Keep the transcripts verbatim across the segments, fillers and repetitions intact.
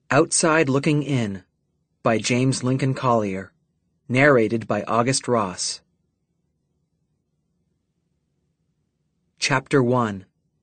Outside Looking In by James Lincoln Collier. Narrated by August Ross. Chapter one.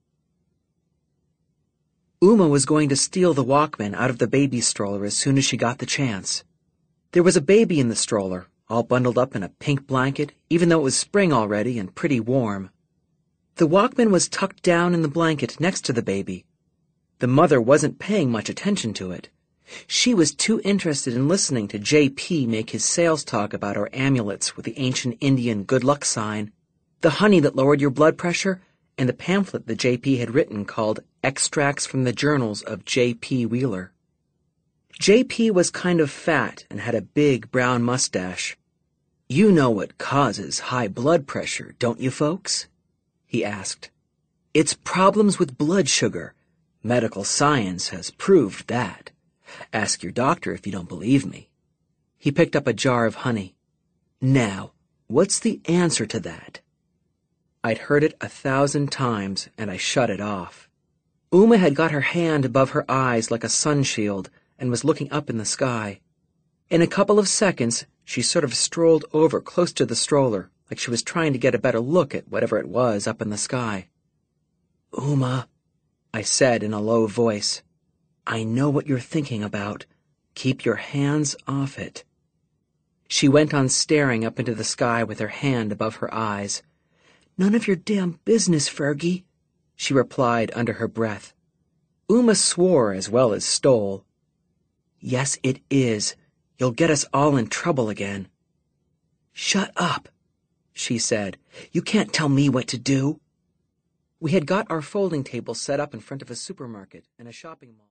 Uma was going to steal the Walkman out of the baby stroller as soon as she got the chance. There was a baby in the stroller, all bundled up in a pink blanket, even though it was spring already and pretty warm. The Walkman was tucked down in the blanket next to the baby. The mother wasn't paying much attention to it. She was too interested in listening to J P make his sales talk about our amulets with the ancient Indian good luck sign, the honey that lowered your blood pressure, and the pamphlet that J P had written called Extracts from the Journals of J P Wheeler. J P was kind of fat and had a big brown mustache. "You know what causes high blood pressure, don't you folks?" he asked. "It's problems with blood sugar. Medical science has proved that. Ask your doctor if you don't believe me." He picked up a jar of honey. "Now, what's the answer to that?" I'd heard it a thousand times, and I shut it off. Uma had got her hand above her eyes like a sun shield and was looking up in the sky. In a couple of seconds, she sort of strolled over close to the stroller, like she was trying to get a better look at whatever it was up in the sky. "Uma," I said in a low voice, "I know what you're thinking about. Keep your hands off it." She went on staring up into the sky with her hand above her eyes. "None of your damn business, Fergie," she replied under her breath. Uma swore as well as stole. "Yes, it is. You'll get us all in trouble again." "Shut up," she said. "You can't tell me what to do." We had got our folding table set up in front of a supermarket and a shopping mall.